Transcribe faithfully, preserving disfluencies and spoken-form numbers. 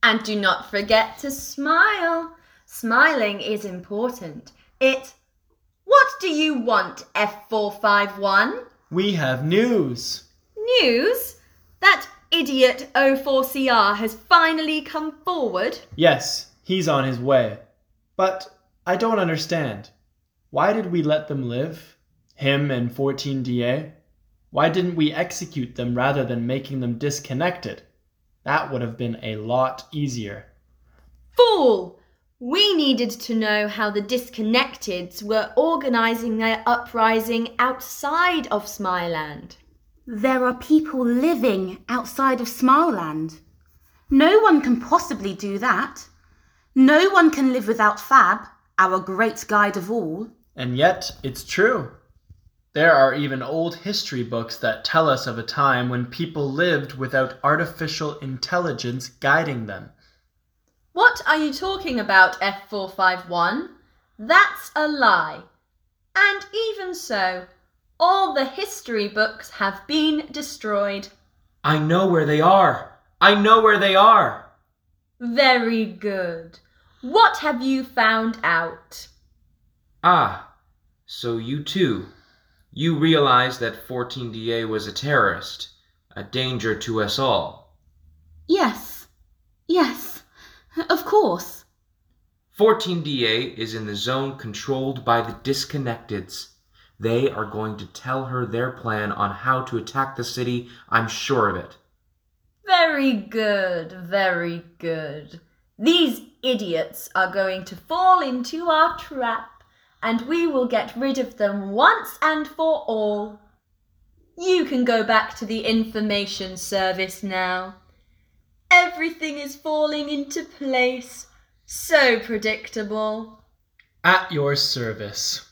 And do not forget to smile. Smiling is important. It... What do you want, F four five one? We have news. News? That idiot O four C R has finally come forward? Yes, he's on his way. But I don't understand. Why did we let them live? Him and fourteen D A? Why didn't we execute them rather than making them disconnected? That would have been a lot easier. Fool! We needed to know how the disconnecteds were organising their uprising outside of Smileland. There are people living outside of Smileland. No one can possibly do that. No one can live without Fab, our great guide of all. And yet, it's true. There are even old history books that tell us of a time when people lived without artificial intelligence guiding them. What are you talking about, F four five one? That's a lie. And even so, all the history books have been destroyed. I know where they are. I know where they are. Very good. What have you found out? Ah, so you too. You realize that fourteen D A was a terrorist, a danger to us all. Yes, yes. Of course. fourteen D A is in the zone controlled by the disconnecteds. They are going to tell her their plan on how to attack the city, I'm sure of it. Very good, very good. These idiots are going to fall into our trap, and we will get rid of them once and for all. You can go back to the information service now. Everything is falling into place. So predictable. At your service.